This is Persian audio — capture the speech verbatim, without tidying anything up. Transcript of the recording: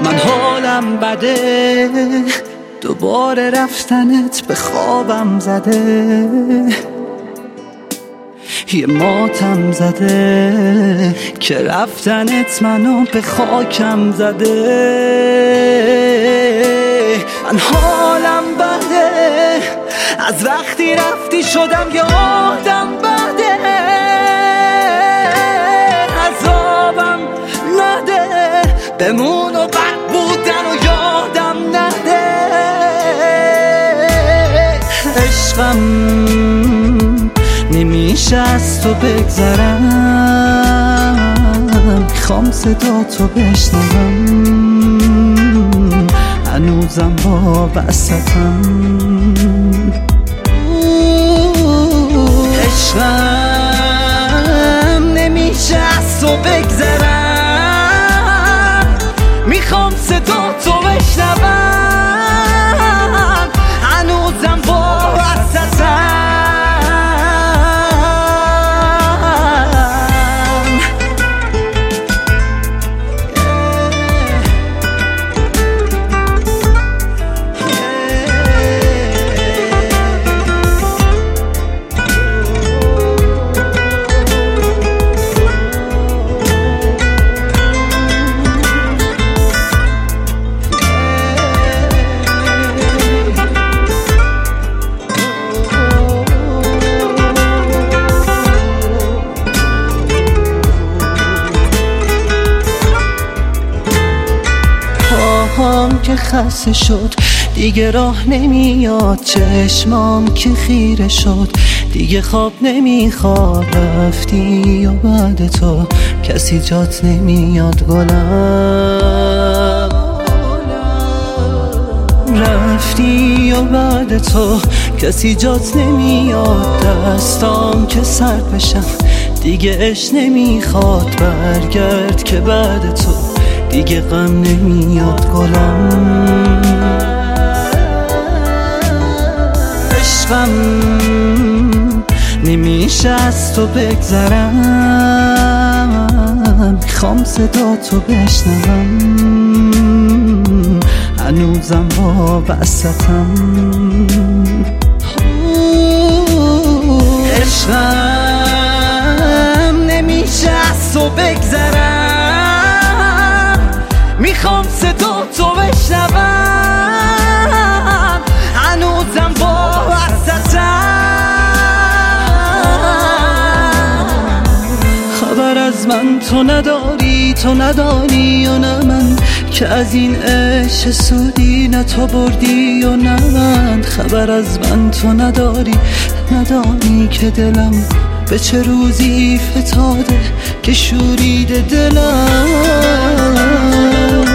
من حالم بده، دوباره رفتنت به خوابم زده، یه ماتم زده که رفتنت منو به خاکم زده. من حالم بده، از وقتی رفتی شدم یادم بده، عذابم نده، بمون و بد بودن و یادم نده. عشقم نمیشه از تو بگذرم، میخوام صدا تو بشنوم، هنوزم با وسطم. عشقم نمیشه از تو بگذرم، میخوام صدا تو بشنوم، هنوزم با وسطم. پاهام که خسته شد دیگه راه نمیاد، چشمام که خیره شد دیگه خواب نمیخواد. رفتی و بعد تو کسی جات نمیاد گلم، رفتی و بعد تو کسی جات نمیاد. دستام که سرد بشم دیگه عشق نمیخواد، برگرد که بعد تو دیگه غم نمیاد گلم. عشقم نمیشه از تو بگذرم، میخوام صدا تو بشنوم، هنوزم با وسطم. عشقم نمیشه از تو بگذرم، میخوام صدا تو بشنوم، هنوزم با وسطم. خبر از من تو نداری، تو ندانی و نه من، که از این عشق سودی نه تو بردی و نه من. خبر از من تو نداری، ندانی که دلم به چه روزی فتاده که شوریده دلم.